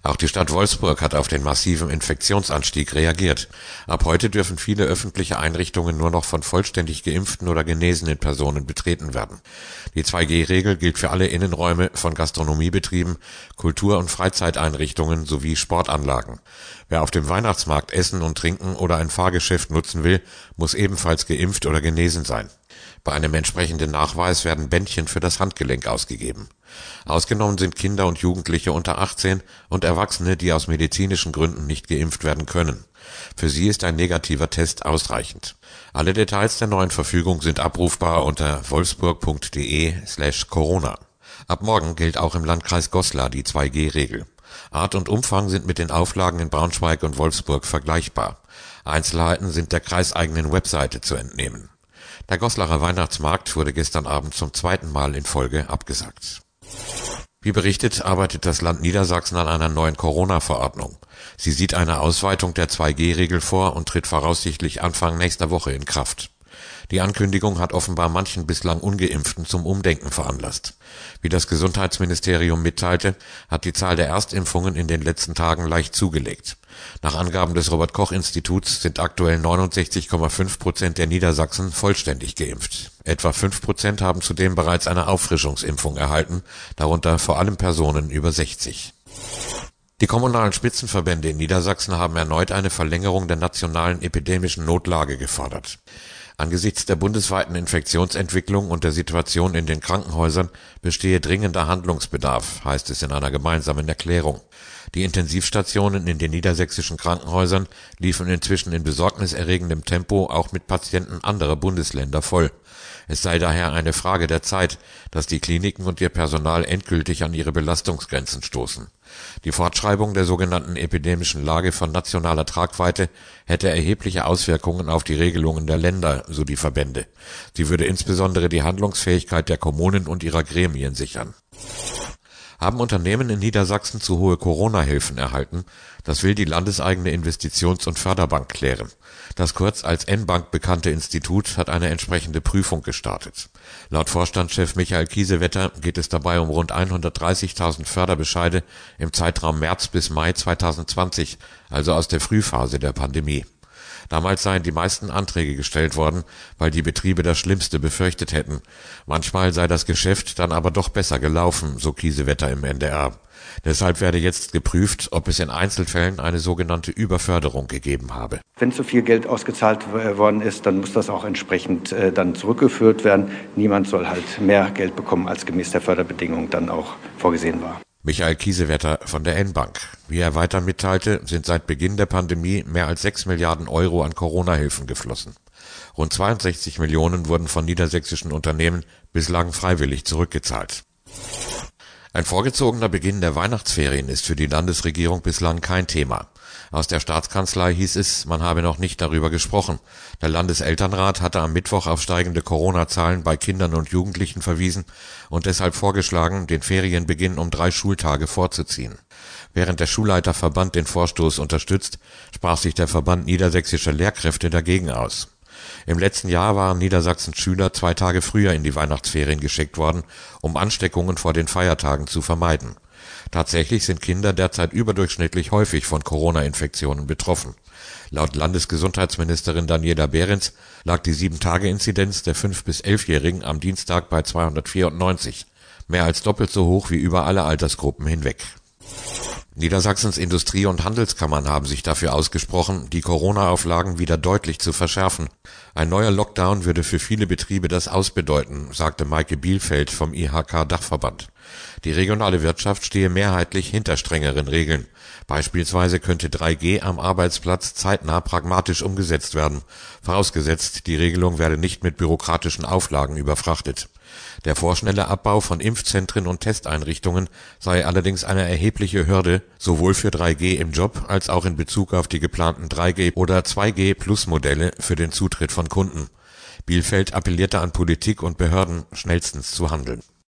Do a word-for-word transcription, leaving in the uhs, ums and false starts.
Auch die Stadt Wolfsburg hat auf den massiven Infektionsanstieg reagiert. Ab heute dürfen viele öffentliche Einrichtungen nur noch von vollständig geimpften oder genesenen Personen betreten werden. Die zwei G Regel gilt für alle Innenräume von Gastronomiebetrieben, Kultur- und Freizeiteinrichtungen sowie Sportanlagen. Wer auf dem Weihnachtsmarkt essen und trinken oder ein Fahrgeschäft nutzen will, muss ebenfalls geimpft oder genesen sein. Bei einem entsprechenden Nachweis werden Bändchen für das Handgelenk ausgegeben. Ausgenommen sind Kinder und Jugendliche unter achtzehn und Erwachsene, die aus medizinischen Gründen nicht geimpft werden können. Für sie ist ein negativer Test ausreichend. Alle Details der neuen Verfügung sind abrufbar unter wolfsburg.de slash Corona. Ab morgen gilt auch im Landkreis Goslar die zwei G Regel. Art und Umfang sind mit den Auflagen in Braunschweig und Wolfsburg vergleichbar. Einzelheiten sind der kreiseigenen Webseite zu entnehmen. Der Goslarer Weihnachtsmarkt wurde gestern Abend zum zweiten Mal in Folge abgesagt. Wie berichtet, arbeitet das Land Niedersachsen an einer neuen Corona-Verordnung. Sie sieht eine Ausweitung der zwei G Regel vor und tritt voraussichtlich Anfang nächster Woche in Kraft. Die Ankündigung hat offenbar manchen bislang Ungeimpften zum Umdenken veranlasst. Wie das Gesundheitsministerium mitteilte, hat die Zahl der Erstimpfungen in den letzten Tagen leicht zugelegt. Nach Angaben des Robert-Koch-Instituts sind aktuell neunundsechzig Komma fünf Prozent der Niedersachsen vollständig geimpft. Etwa fünf Prozent haben zudem bereits eine Auffrischungsimpfung erhalten, darunter vor allem Personen über sechzig. Die kommunalen Spitzenverbände in Niedersachsen haben erneut eine Verlängerung der nationalen epidemischen Notlage gefordert. Angesichts der bundesweiten Infektionsentwicklung und der Situation in den Krankenhäusern bestehe dringender Handlungsbedarf, heißt es in einer gemeinsamen Erklärung. Die Intensivstationen in den niedersächsischen Krankenhäusern liefen inzwischen in besorgniserregendem Tempo auch mit Patienten anderer Bundesländer voll. Es sei daher eine Frage der Zeit, dass die Kliniken und ihr Personal endgültig an ihre Belastungsgrenzen stoßen. Die Fortschreibung der sogenannten epidemischen Lage von nationaler Tragweite hätte erhebliche Auswirkungen auf die Regelungen der Länder, so die Verbände. Sie würde insbesondere die Handlungsfähigkeit der Kommunen und ihrer Gremien sichern. Haben Unternehmen in Niedersachsen zu hohe Corona-Hilfen erhalten? Das will die landeseigene Investitions- und Förderbank klären. Das kurz als N-Bank bekannte Institut hat eine entsprechende Prüfung gestartet. Laut Vorstandschef Michael Kiesewetter geht es dabei um rund hundertdreißigtausend Förderbescheide im Zeitraum März bis Mai zweitausendzwanzig, also aus der Frühphase der Pandemie. Damals seien die meisten Anträge gestellt worden, weil die Betriebe das Schlimmste befürchtet hätten. Manchmal sei das Geschäft dann aber doch besser gelaufen, so Kiesewetter im N D R. Deshalb werde jetzt geprüft, ob es in Einzelfällen eine sogenannte Überförderung gegeben habe. Wenn zu viel Geld ausgezahlt worden ist, dann muss das auch entsprechend äh, dann zurückgeführt werden. Niemand soll halt mehr Geld bekommen, als gemäß der Förderbedingungen dann auch vorgesehen war. Michael Kiesewetter von der N-Bank. Wie er weiter mitteilte, sind seit Beginn der Pandemie mehr als sechs Milliarden Euro an Corona-Hilfen geflossen. Rund zweiundsechzig Millionen wurden von niedersächsischen Unternehmen bislang freiwillig zurückgezahlt. Ein vorgezogener Beginn der Weihnachtsferien ist für die Landesregierung bislang kein Thema. Aus der Staatskanzlei hieß es, man habe noch nicht darüber gesprochen. Der Landeselternrat hatte am Mittwoch auf steigende Corona-Zahlen bei Kindern und Jugendlichen verwiesen und deshalb vorgeschlagen, den Ferienbeginn um drei Schultage vorzuziehen. Während der Schulleiterverband den Vorstoß unterstützt, sprach sich der Verband niedersächsischer Lehrkräfte dagegen aus. Im letzten Jahr waren Niedersachsens Schüler zwei Tage früher in die Weihnachtsferien geschickt worden, um Ansteckungen vor den Feiertagen zu vermeiden. Tatsächlich sind Kinder derzeit überdurchschnittlich häufig von Corona-Infektionen betroffen. Laut Landesgesundheitsministerin Daniela Behrens lag die sieben Tage Inzidenz der fünf- bis elfjährigen am Dienstag bei zweihundertvierundneunzig, mehr als doppelt so hoch wie über alle Altersgruppen hinweg. Niedersachsens Industrie- und Handelskammern haben sich dafür ausgesprochen, die Corona-Auflagen wieder deutlich zu verschärfen. Ein neuer Lockdown würde für viele Betriebe das Aus bedeuten, sagte Maike Bielfeld vom I H K-Dachverband. Die regionale Wirtschaft stehe mehrheitlich hinter strengeren Regeln. Beispielsweise könnte drei G am Arbeitsplatz zeitnah pragmatisch umgesetzt werden, vorausgesetzt, die Regelung werde nicht mit bürokratischen Auflagen überfrachtet. Der vorschnelle Abbau von Impfzentren und Testeinrichtungen sei allerdings eine erhebliche Hürde, sowohl für drei G im Job als auch in Bezug auf die geplanten drei G- oder zwei G Plus Modelle für den Zutritt von Kunden. Bielfeld appellierte an Politik und Behörden, schnellstens zu handeln.